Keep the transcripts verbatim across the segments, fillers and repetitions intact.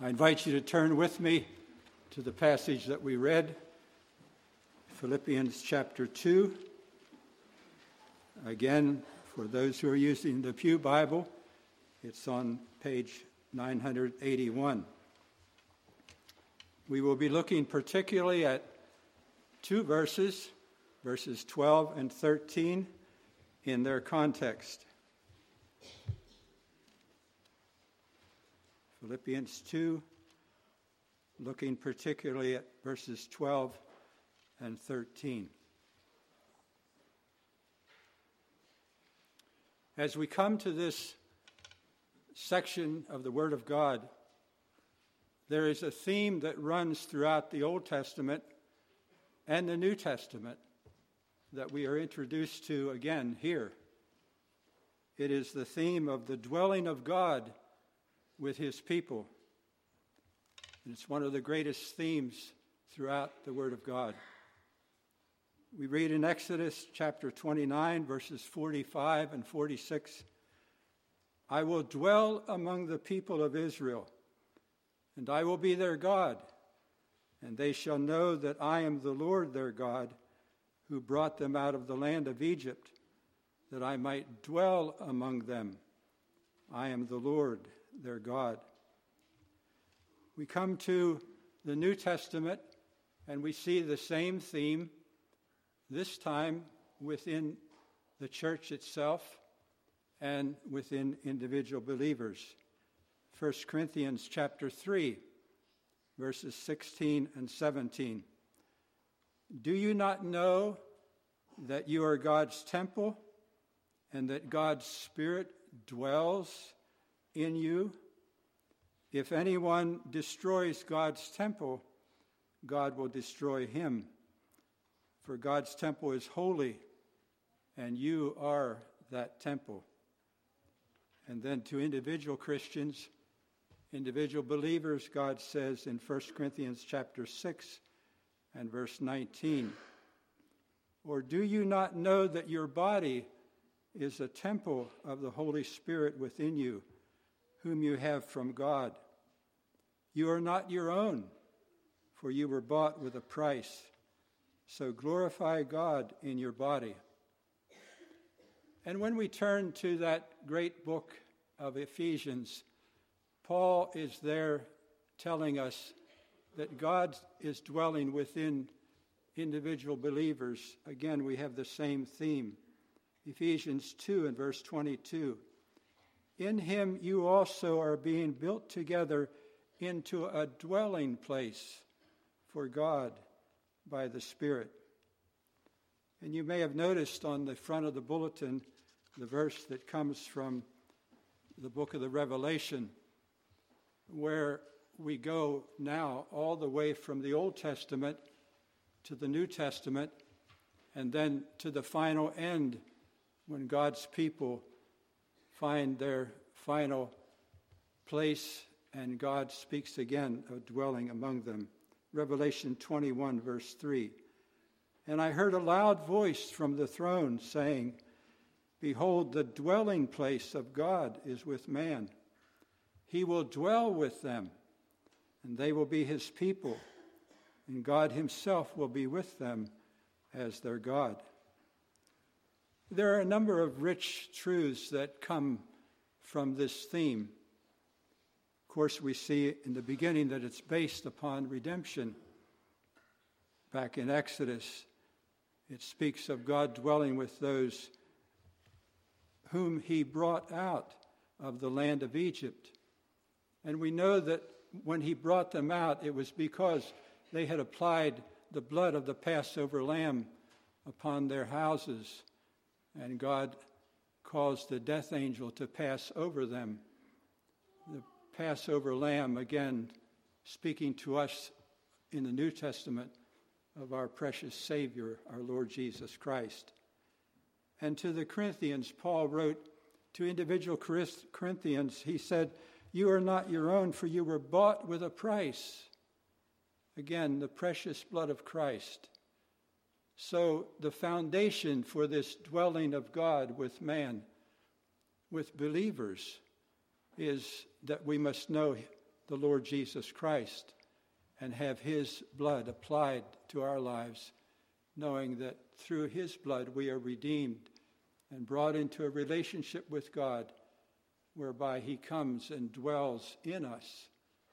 I invite you to turn with me to the passage that we read, Philippians chapter two. Again, for those who are using the Pew Bible, it's on page nine hundred eighty-one. We will be looking particularly at two verses, verses twelve and thirteen, in their context. Philippians two, looking particularly at verses twelve and thirteen. As we come to this section of the Word of God, there is a theme that runs throughout the Old Testament and the New Testament that we are introduced to again here. It is the theme of the dwelling of God with his people. And it's one of the greatest themes throughout the Word of God. We read in Exodus chapter twenty-nine, verses forty-five and forty-six, "I will dwell among the people of Israel, and I will be their God, and they shall know that I am the Lord their God, who brought them out of the land of Egypt, that I might dwell among them. I am the Lord their God." We come to the New Testament and we see the same theme, this time within the church itself and within individual believers. First Corinthians chapter three, verses sixteen and seventeen. "Do you not know that you are God's temple and that God's Spirit dwells in you? If anyone destroys God's temple, God will destroy him. For God's temple is holy, and you are that temple." And then to individual Christians, individual believers, God says in First Corinthians chapter six and verse nineteen, "Or do you not know that your body is a temple of the Holy Spirit within you, whom you have from God? You are not your own, for you were bought with a price. So glorify God in your body." And when we turn to that great book of Ephesians, Paul is there telling us that God is dwelling within individual believers. Again, we have the same theme. Ephesians two and verse twenty-two. "In him you also are being built together into a dwelling place for God by the Spirit." And you may have noticed on the front of the bulletin the verse that comes from the book of the Revelation, where we go now all the way from the Old Testament to the New Testament, and then to the final end when God's people find their final place and God speaks again of dwelling among them. Revelation twenty-one, verse three. "And I heard a loud voice from the throne saying, 'Behold, the dwelling place of God is with man. He will dwell with them, and they will be his people, and God himself will be with them as their God.'" There are a number of rich truths that come from this theme. Of course, we see in the beginning that it's based upon redemption. Back in Exodus, it speaks of God dwelling with those whom he brought out of the land of Egypt. And we know that when he brought them out, it was because they had applied the blood of the Passover lamb upon their houses, and God caused the death angel to pass over them. The Passover lamb, again, speaking to us in the New Testament of our precious Savior, our Lord Jesus Christ. And to the Corinthians, Paul wrote to individual Corinthians, he said, "You are not your own, for you were bought with a price." Again, the precious blood of Christ. So the foundation for this dwelling of God with man, with believers, is that we must know the Lord Jesus Christ and have his blood applied to our lives, knowing that through his blood we are redeemed and brought into a relationship with God, whereby he comes and dwells in us.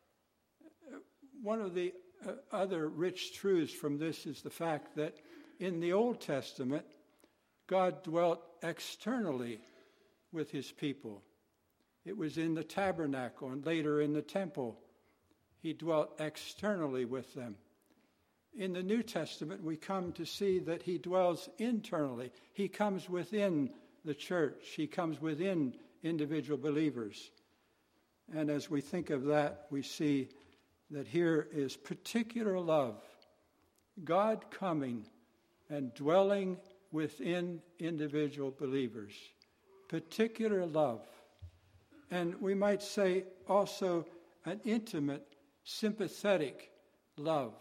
One of the uh, other rich truths from this is the fact that in the Old Testament, God dwelt externally with his people. It was in the tabernacle and later in the temple. He dwelt externally with them. In the New Testament, we come to see that he dwells internally. He comes within the church. He comes within individual believers. And as we think of that, we see that here is particular love, God coming and dwelling within individual believers. Particular love. And we might say also an intimate, sympathetic love.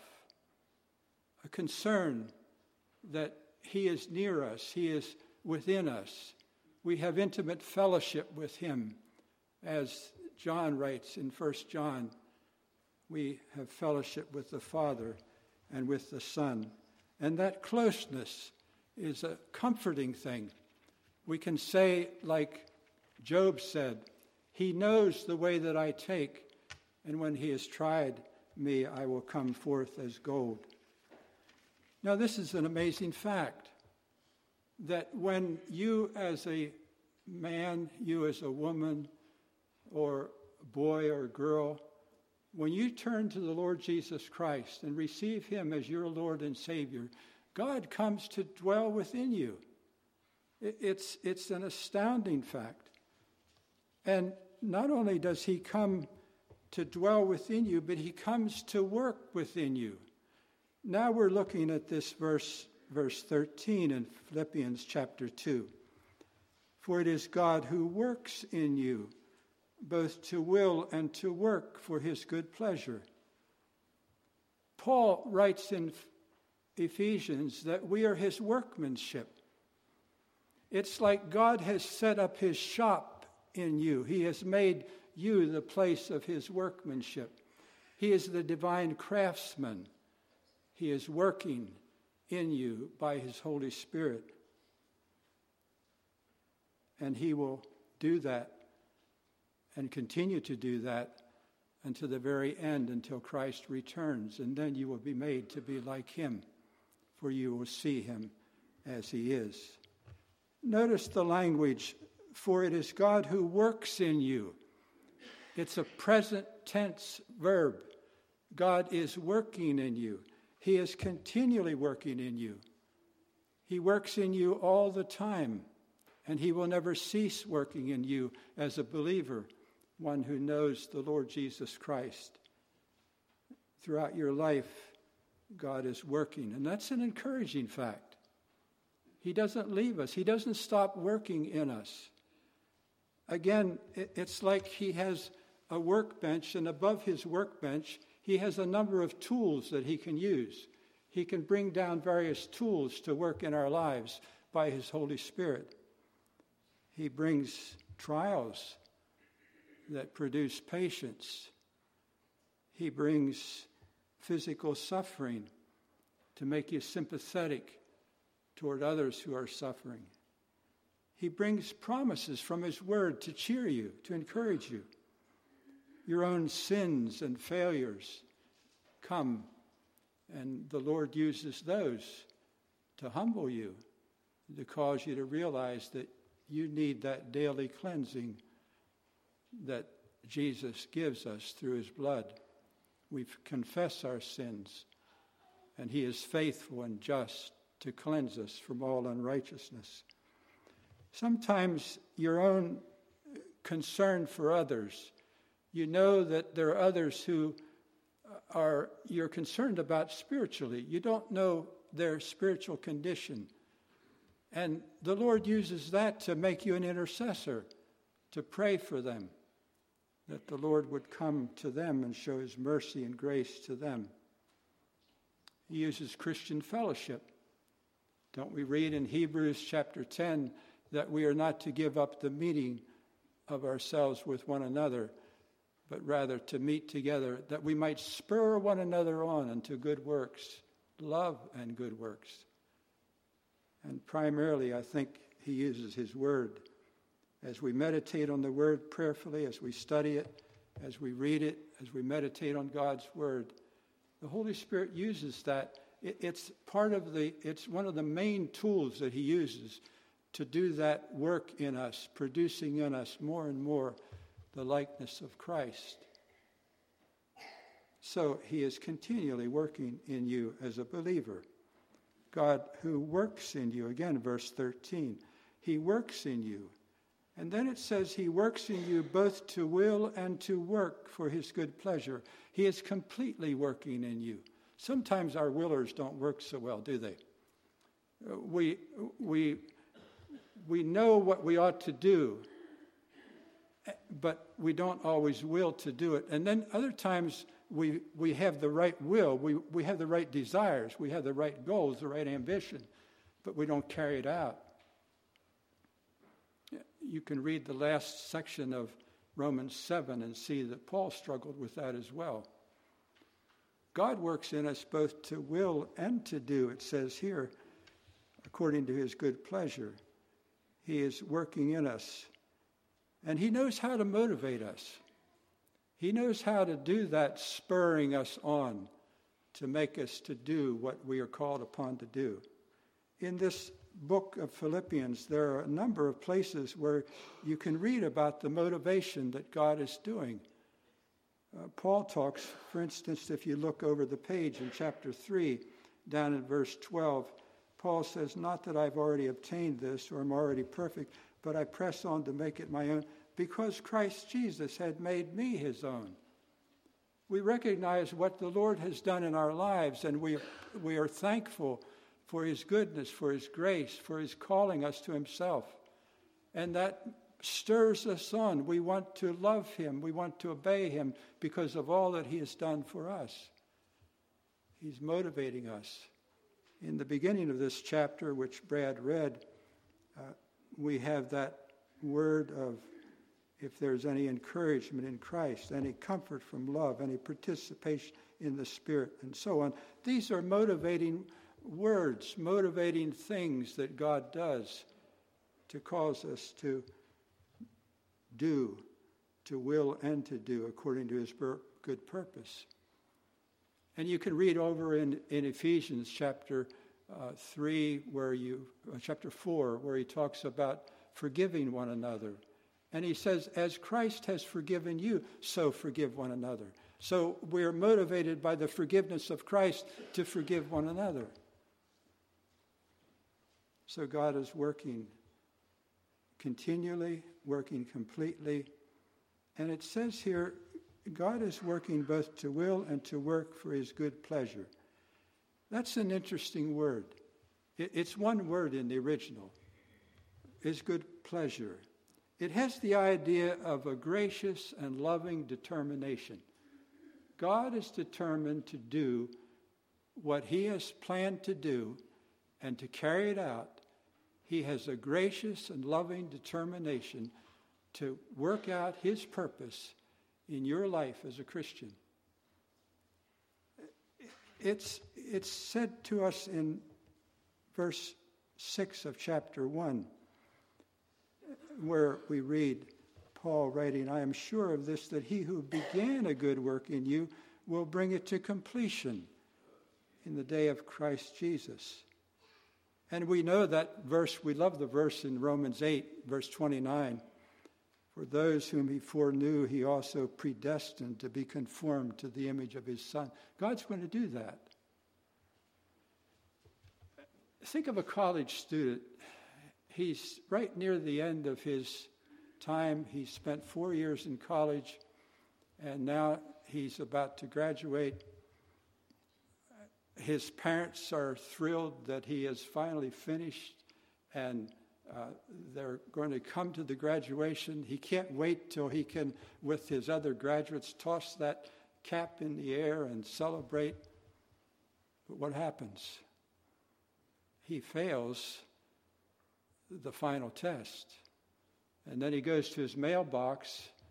A concern that he is near us, he is within us. We have intimate fellowship with him. As John writes in First John, we have fellowship with the Father and with the Son. And that closeness is a comforting thing. We can say, like Job said, he knows the way that I take, and when he has tried me, I will come forth as gold. Now, this is an amazing fact, that when you as a man, you as a woman, or a boy or a girl, when you turn to the Lord Jesus Christ and receive him as your Lord and Savior, God comes to dwell within you. It's, it's an astounding fact. And not only does he come to dwell within you, but he comes to work within you. Now we're looking at this verse, verse thirteen in Philippians chapter two. For it is God who works in you, both to will and to work for his good pleasure. Paul writes in Ephesians that we are his workmanship. It's like God has set up his shop in you. He has made you the place of his workmanship. He is the divine craftsman. He is working in you by his Holy Spirit. And he will do that and continue to do that until the very end, until Christ returns. And then you will be made to be like him, for you will see him as he is. Notice the language, for it is God who works in you. It's a present tense verb. God is working in you. He is continually working in you. He works in you all the time, and he will never cease working in you as a believer, one who knows the Lord Jesus Christ. Throughout your life, God is working, and that's an encouraging fact. He doesn't leave us. He doesn't stop working in us. Again, it's like he has a workbench, and above his workbench, he has a number of tools that he can use. He can bring down various tools to work in our lives by his Holy Spirit. He brings trials that produce patience. He brings physical suffering to make you sympathetic toward others who are suffering. He brings promises from his word to cheer you, to encourage you. Your own sins and failures come, and the Lord uses those to humble you, to cause you to realize that you need that daily cleansing that Jesus gives us through his blood. We confess our sins, and he is faithful and just to cleanse us from all unrighteousness. Sometimes your own concern for others, you know that there are others who are you're concerned about spiritually. You don't know their spiritual condition. And the Lord uses that to make you an intercessor, to pray for them, that the Lord would come to them and show his mercy and grace to them. He uses Christian fellowship. Don't we read in Hebrews chapter ten that we are not to give up the meeting of ourselves with one another, but rather to meet together, that we might spur one another on unto good works, love and good works. And primarily, I think he uses his word. As we meditate on the word prayerfully, as we study it, as we read it, as we meditate on God's word, the Holy Spirit uses that. It's part of the, it's one of the main tools that he uses to do that work in us, producing in us more and more the likeness of Christ. So he is continually working in you as a believer. God who works in you, again, verse thirteen, he works in you. And then it says he works in you both to will and to work for his good pleasure. He is completely working in you. Sometimes our willers don't work so well, do they? We, we, we know what we ought to do, but we don't always will to do it. And then other times we we have the right will, we, we have the right desires, we have the right goals, the right ambition, but we don't carry it out. You can read the last section of Romans seven and see that Paul struggled with that as well. God works in us both to will and to do, it says here, according to his good pleasure. He is working in us. And he knows how to motivate us. He knows how to do that, spurring us on to make us to do what we are called upon to do. In this book of Philippians, there are a number of places where you can read about the motivation that God is doing. Uh, Paul talks, for instance, if you look over the page in chapter three, down in verse twelve, Paul says, not that I've already obtained this or am already perfect, but I press on to make it my own, because Christ Jesus had made me his own. We recognize what the Lord has done in our lives, and we, we are thankful for his goodness, for his grace, for his calling us to himself. And that stirs us on. We want to love him. We want to obey him because of all that he has done for us. He's motivating us. In the beginning of this chapter, which Brad read, uh, we have that word of, if there's any encouragement in Christ, any comfort from love, any participation in the Spirit, and so on. These are motivating words, motivating things that God does to cause us to do, to will and to do according to his good purpose. And you can read over in, in Ephesians chapter uh, three, where you, uh, chapter four, where he talks about forgiving one another. And he says, as Christ has forgiven you, so forgive one another. So we're motivated by the forgiveness of Christ to forgive one another. So God is working continually, working completely. And it says here, God is working both to will and to work for his good pleasure. That's an interesting word. It's one word in the original. His good pleasure. It has the idea of a gracious and loving determination. God is determined to do what he has planned to do and to carry it out. He has a gracious and loving determination to work out his purpose in your life as a Christian. It's, it's said to us in verse six of chapter one, where we read Paul writing, I am sure of this, that he who began a good work in you will bring it to completion in the day of Christ Jesus. And we know that verse, we love the verse in Romans eight, verse twenty-nine. For those whom he foreknew, he also predestined to be conformed to the image of his Son. God's going to do that. Think of a college student. He's right near the end of his time. He spent four years in college, and now he's about to graduate. His parents are thrilled that he has finally finished, and uh, they're going to come to the graduation. He can't wait till he can, with his other graduates, toss that cap in the air and celebrate. But what happens? He fails the final test. And then he goes to his mailbox,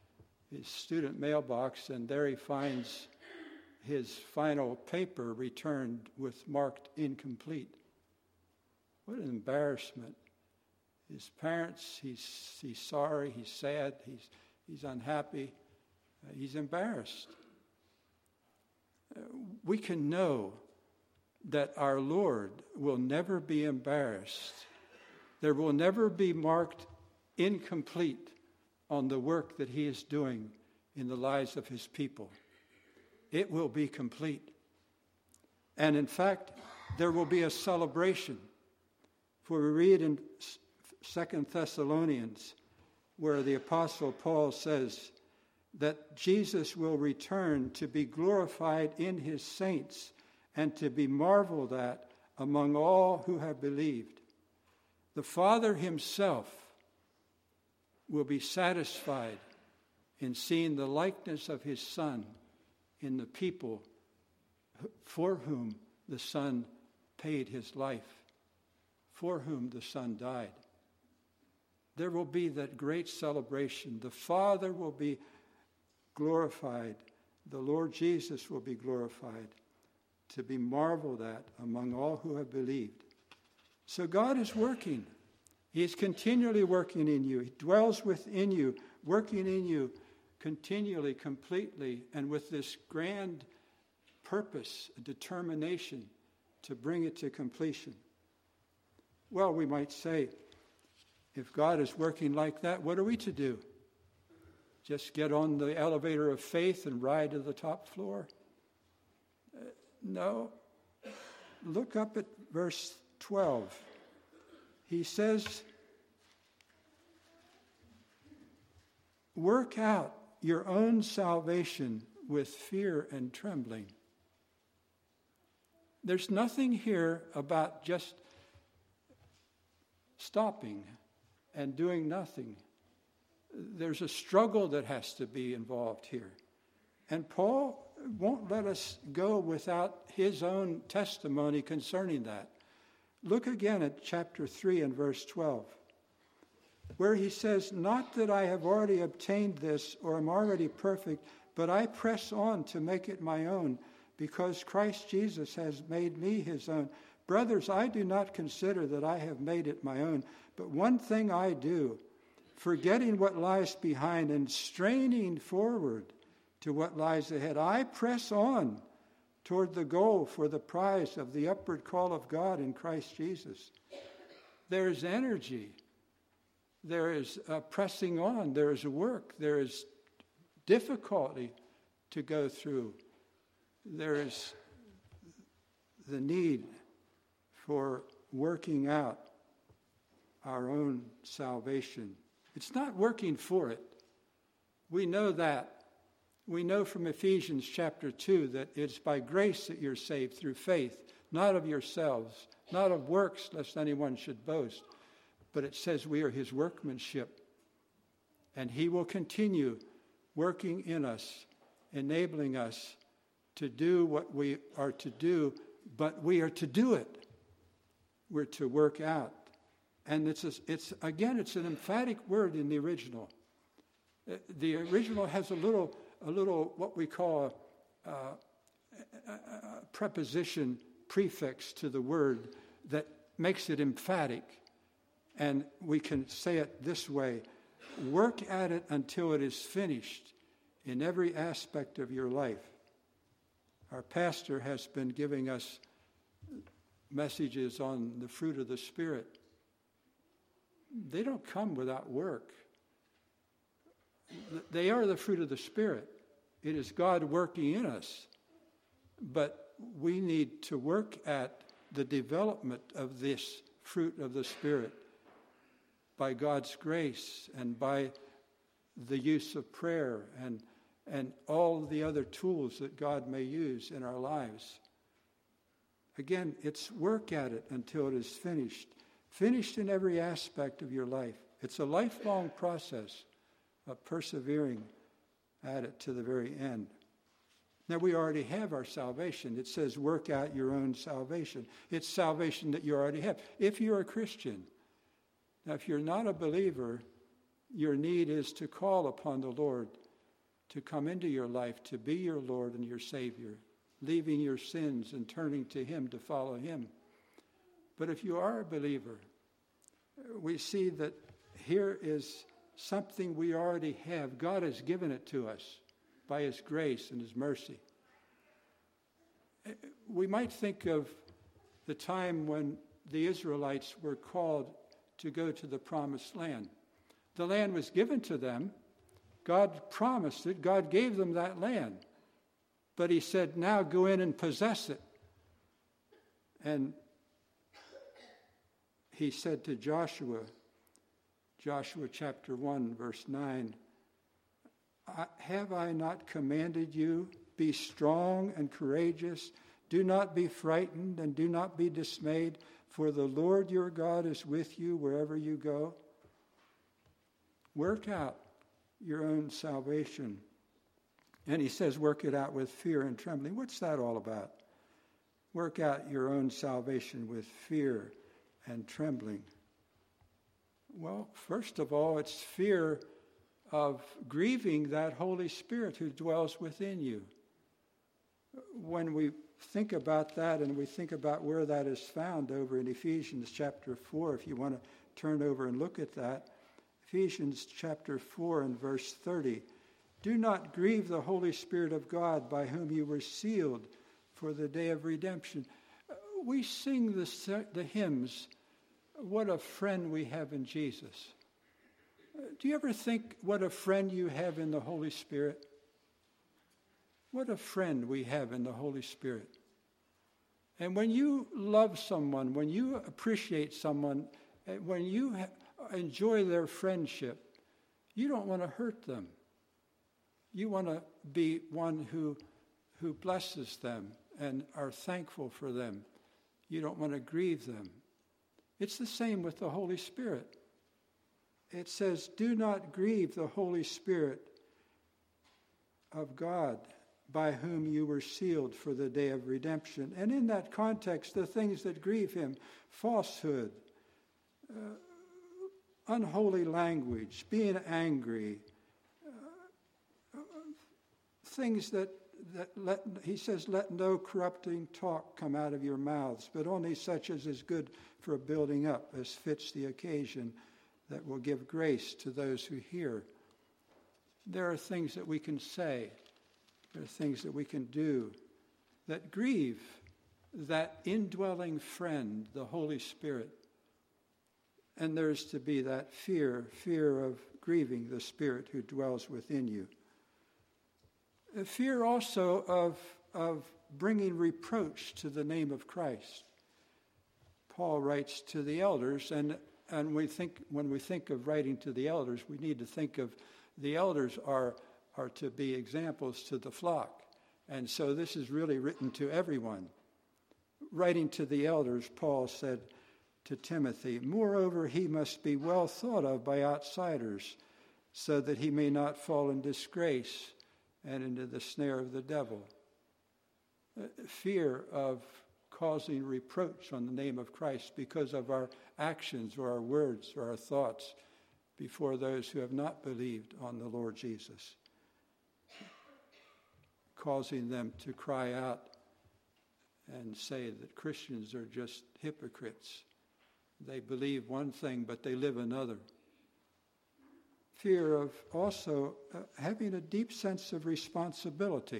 his student mailbox, and there he finds his final paper returned with marked incomplete. What an embarrassment. His parents, he's, he's sorry, he's sad, he's, he's unhappy, uh, he's embarrassed. Uh, we can know that our Lord will never be embarrassed. There will never be marked incomplete on the work that he is doing in the lives of his people. It will be complete. And in fact, there will be a celebration. For we read in Second Thessalonians, where the Apostle Paul says that Jesus will return to be glorified in his saints and to be marveled at among all who have believed. The Father himself will be satisfied in seeing the likeness of his Son in the people for whom the Son paid his life, for whom the Son died. There will be that great celebration. The Father will be glorified. The Lord Jesus will be glorified, to be marveled at among all who have believed. So God is working. He is continually working in you. He dwells within you, working in you continually, completely, and with this grand purpose, a determination to bring it to completion. Well, we might say, if God is working like that, what are we to do? Just get on the elevator of faith and ride to the top floor? Uh, no. Look up at verse twelve. He says, work out your own salvation with fear and trembling. There's nothing here about just stopping and doing nothing. There's a struggle that has to be involved here. And Paul won't let us go without his own testimony concerning that. Look again at chapter three and verse twelve, where he says, not that I have already obtained this or am already perfect, but I press on to make it my own, because Christ Jesus has made me his own. Brothers, I do not consider that I have made it my own, but one thing I do, forgetting what lies behind and straining forward to what lies ahead, I press on toward the goal for the prize of the upward call of God in Christ Jesus. There is energy. There is uh, pressing on. There is work. There is difficulty to go through. There is the need for working out our own salvation. It's not working for it. We know that. We know from Ephesians chapter two that it's by grace that you're saved through faith, not of yourselves, not of works, lest anyone should boast. But it says we are his workmanship. And he will continue working in us, enabling us to do what we are to do, but we are to do it. We're to work out. And it's, a, it's again, it's an emphatic word in the original. The original has a little, a little what we call a, a, a preposition prefix to the word that makes it emphatic. And we can say it this way: work at it until it is finished in every aspect of your life. Our pastor has been giving us messages on the fruit of the Spirit. They don't come without work. They are the fruit of the Spirit. It is God working in us. But we need to work at the development of this fruit of the Spirit by God's grace and by the use of prayer and, and all the other tools that God may use in our lives. Again, it's work at it until it is finished. Finished in every aspect of your life. It's a lifelong process of persevering at it to the very end. Now, we already have our salvation. It says work out your own salvation. It's salvation that you already have. If you're a Christian. Now, if you're not a believer, your need is to call upon the Lord to come into your life, to be your Lord and your Savior, leaving your sins and turning to him to follow him. But if you are a believer, we see that here is something we already have. God has given it to us by his grace and his mercy. We might think of the time when the Israelites were called to go to the promised land. The land was given to them. God promised it. God gave them that land. But he said, now go in and possess it. And he said to Joshua, Joshua chapter one, verse nine, have I not commanded you, be strong and courageous, do not be frightened and do not be dismayed, for the Lord your God is with you wherever you go. Work out your own salvation. And he says, work it out with fear and trembling. What's that all about? Work out your own salvation with fear and trembling. Well, first of all, it's fear of grieving that Holy Spirit who dwells within you. When we think about that and we think about where that is found over in Ephesians chapter four, if you want to turn over and look at that, Ephesians chapter four and verse thirty, do not grieve the Holy Spirit of God by whom you were sealed for the day of redemption. We sing the, the hymns, what a friend we have in Jesus. Do you ever think what a friend you have in the Holy Spirit? What a friend we have in the Holy Spirit. And when you love someone, when you appreciate someone, when you ha- enjoy their friendship, you don't want to hurt them. You want to be one who, who blesses them and are thankful for them. You don't want to grieve them. It's the same with the Holy Spirit. It says, do not grieve the Holy Spirit of God, by whom you were sealed for the day of redemption. And in that context, the things that grieve him, falsehood, uh, unholy language, being angry, uh, things that, that let, he says, let no corrupting talk come out of your mouths, but only such as is good for a building up, as fits the occasion, that will give grace to those who hear. There are things that we can say, there are things that we can do that grieve that indwelling friend, the Holy Spirit. And there's to be that fear, fear of grieving the Spirit who dwells within you. A fear also of, of bringing reproach to the name of Christ. Paul writes to the elders, and, and we think when we think of writing to the elders, we need to think of the elders are, are to be examples to the flock. And so this is really written to everyone. Writing to the elders, Paul said to Timothy, moreover, he must be well thought of by outsiders, so that he may not fall in disgrace and into the snare of the devil. Fear of causing reproach on the name of Christ because of our actions or our words or our thoughts before those who have not believed on the Lord Jesus. Causing them to cry out and say that Christians are just hypocrites. They believe one thing, but they live another. Fear of also uh, having a deep sense of responsibility.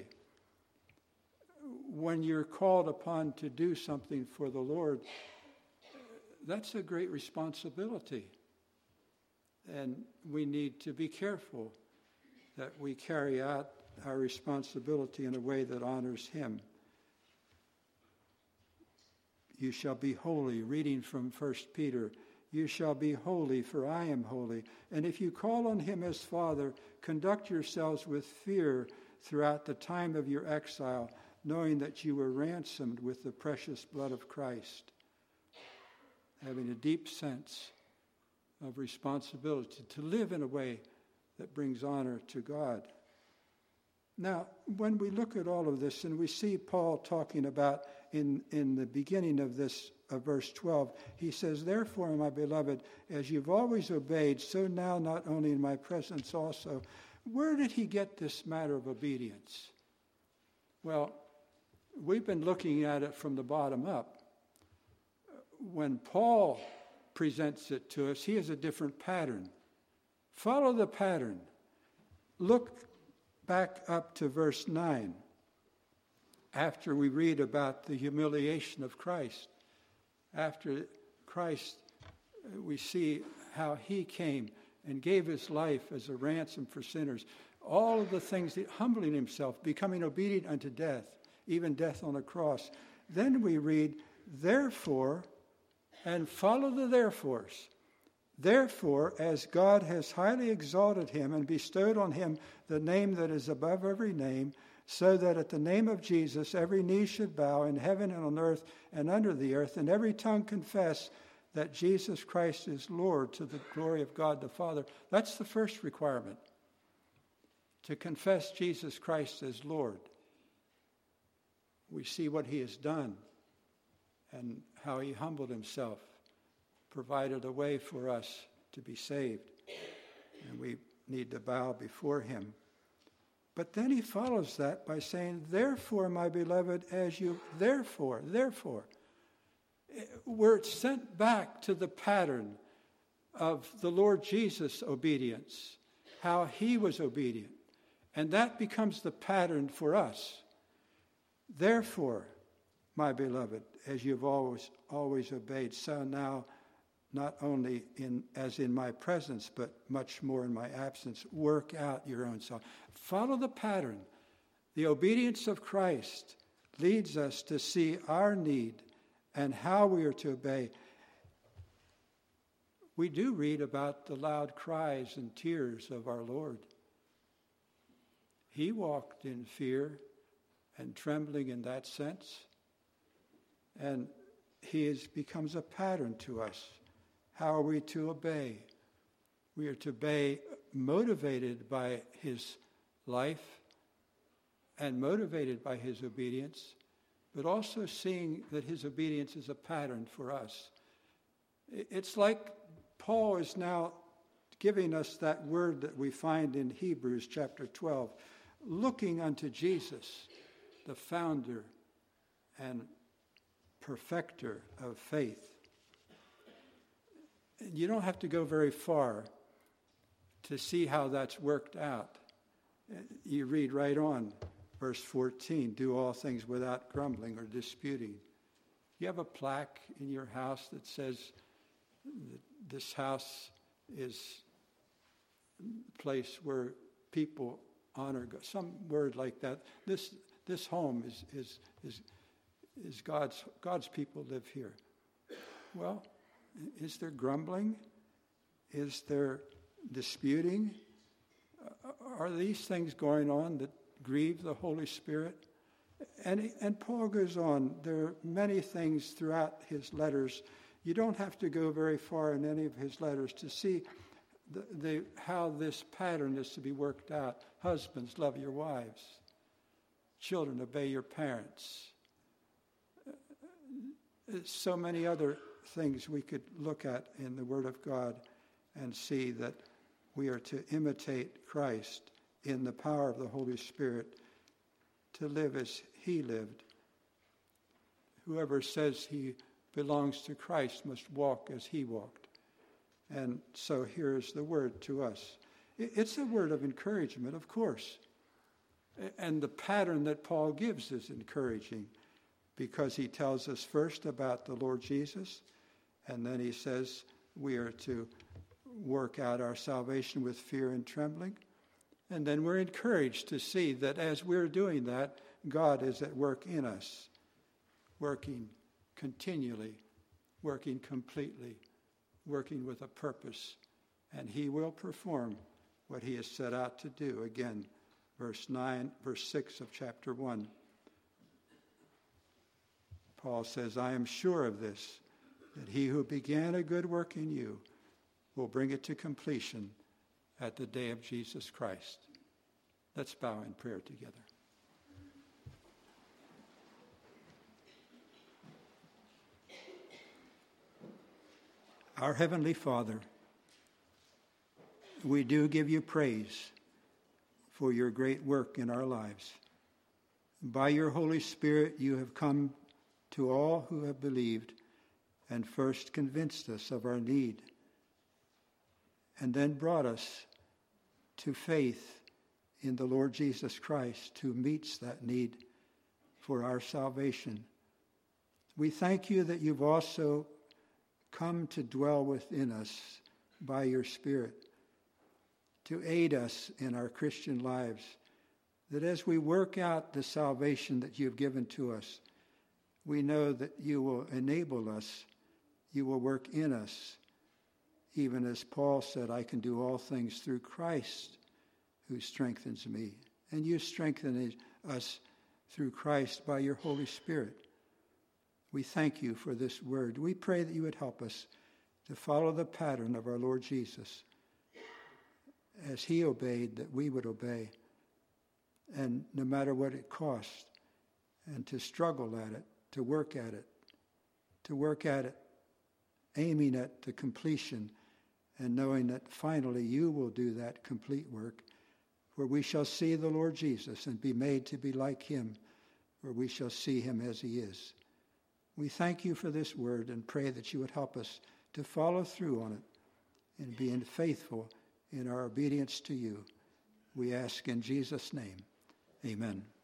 When you're called upon to do something for the Lord, that's a great responsibility. And we need to be careful that we carry out our responsibility in a way that honors him. You shall be holy, reading from First Peter. You shall be holy, for I am holy. And if you call on him as Father, conduct yourselves with fear throughout the time of your exile, knowing that you were ransomed with the precious blood of Christ. Having a deep sense of responsibility to live in a way that brings honor to God. Now, when we look at all of this, and we see Paul talking about in, in the beginning of this, of verse twelve, he says, therefore, my beloved, as you've always obeyed, so now not only in my presence also, where did he get this matter of obedience? Well, we've been looking at it from the bottom up. When Paul presents it to us, he has a different pattern. Follow the pattern. Look back up to verse nine. After we read about the humiliation of Christ, after Christ, we see how he came and gave his life as a ransom for sinners. All of the things, that, humbling himself, becoming obedient unto death, even death on a cross. Then we read, therefore, and follow the therefores. Therefore, as God has highly exalted him and bestowed on him the name that is above every name, so that at the name of Jesus every knee should bow in heaven and on earth and under the earth, and every tongue confess that Jesus Christ is Lord, to the glory of God the Father. That's the first requirement, to confess Jesus Christ as Lord. We see what he has done and how he humbled himself, provided a way for us to be saved, and we need to bow before him. But then he follows that by saying, therefore, my beloved, as you, therefore, therefore. We're sent back to the pattern of the Lord Jesus' obedience, how he was obedient. And that becomes the pattern for us. Therefore, my beloved, as you've always, always obeyed, so now, not only in as in my presence, but much more in my absence, work out your own salvation. Follow the pattern. The obedience of Christ leads us to see our need and how we are to obey. We do read about the loud cries and tears of our Lord. He walked in fear and trembling in that sense, and he is, becomes a pattern to us. How are we to obey? We are to obey motivated by his life and motivated by his obedience, but also seeing that his obedience is a pattern for us. It's like Paul is now giving us that word that we find in Hebrews chapter twelve, looking unto Jesus, the founder and perfecter of faith. You don't have to go very far to see how that's worked out. You read right on, verse fourteen, do all things without grumbling or disputing. You have a plaque in your house that says that this house is a place where people honor God. Some word like that. This this home is is is is God's God's people live here. Well, is there grumbling? Is there disputing? Uh, are these things going on that grieve the Holy Spirit? And, and Paul goes on. There are many things throughout his letters. You don't have to go very far in any of his letters to see the, the, how this pattern is to be worked out. Husbands, love your wives. Children, obey your parents. Uh, so many other things we could look at in the Word of God and see that we are to imitate Christ in the power of the Holy Spirit, to live as he lived. Whoever says he belongs to Christ must walk as he walked. And so here's the word to us. It's a word of encouragement, of course. And the pattern that Paul gives is encouraging, because he tells us first about the Lord Jesus, and then he says we are to work out our salvation with fear and trembling. And then we're encouraged to see that as we're doing that, God is at work in us, working continually, working completely, working with a purpose. And he will perform what he has set out to do. Again, verse nine, verse six of chapter one. Paul says, I am sure of this, that he who began a good work in you will bring it to completion at the day of Jesus Christ. Let's bow in prayer together. Our Heavenly Father, we do give you praise for your great work in our lives. By your Holy Spirit, you have come to all who have believed and first convinced us of our need, and then brought us to faith in the Lord Jesus Christ, who meets that need for our salvation. We thank you that you've also come to dwell within us by your Spirit, to aid us in our Christian lives, that as we work out the salvation that you've given to us, we know that you will enable us, you will work in us, even as Paul said, I can do all things through Christ who strengthens me. And you strengthen us through Christ by your Holy Spirit. We thank you for this word. We pray that you would help us to follow the pattern of our Lord Jesus. As he obeyed, that we would obey. And no matter what it costs, and to struggle at it, to work at it, to work at it, aiming at the completion, and knowing that finally you will do that complete work, where we shall see the Lord Jesus and be made to be like him, where we shall see him as he is. We thank you for this word and pray that you would help us to follow through on it and being faithful in our obedience to you. We ask in Jesus' name. Amen.